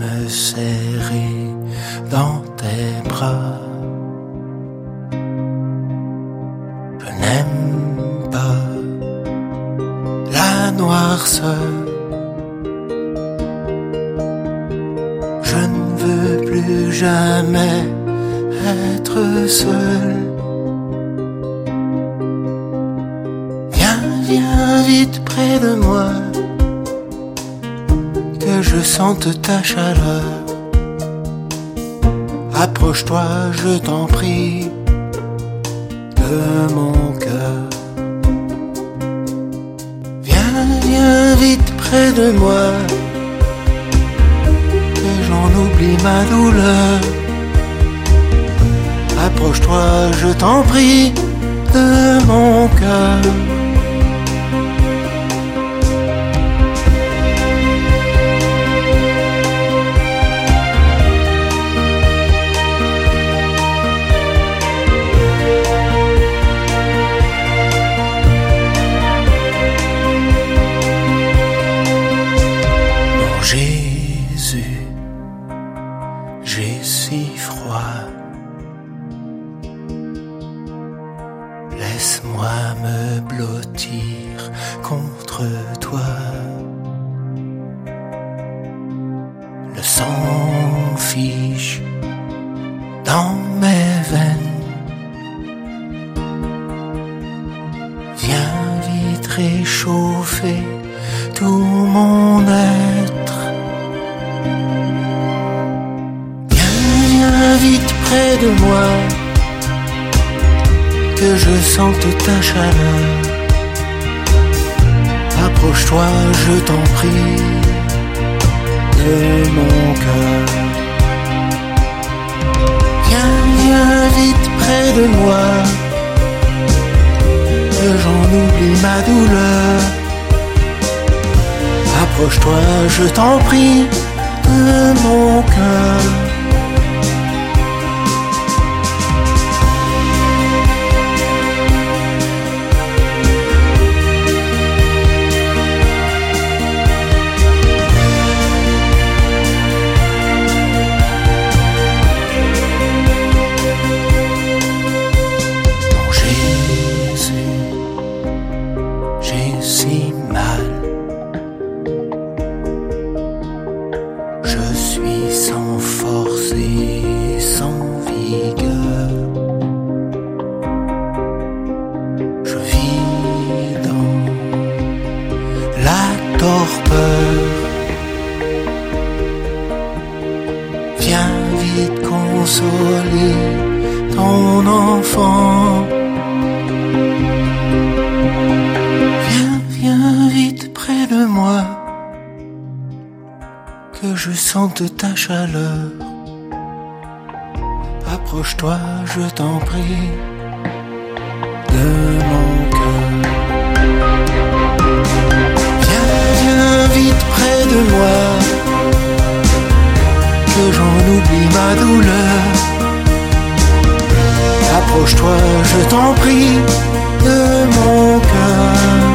me serrer dans tes bras. Je n'aime pas la noirceur. Je ne veux plus jamais être seul. Viens vite près de moi, que je sente ta chaleur. Approche-toi, je t'en prie, de mon cœur. Viens vite près de moi, que j'en oublie ma douleur. Approche-toi, je t'en prie, de mon cœur. Jésus, j'ai si froid. Laisse-moi me blottir contre toi. Le sang fiche dans mes veines. Viens vite réchauffer tout mon être. Viens vite près de moi, que je sente ta chaleur. Approche-toi, je t'en prie, de mon cœur. Viens vite près de moi, que j'en oublie ma douleur. Approche-toi, je t'en prie, de mon cœur. Mon Jésus, j'ai si mal. Je suis sans force et sans vigueur. Je vis dans la torpeur. Viens vite consoler ton enfant. Viens vite près de moi, que je sente ta chaleur. Approche-toi, je t'en prie, de mon cœur. Viens vite près de moi, que j'en oublie ma douleur. Approche-toi, je t'en prie, de mon cœur.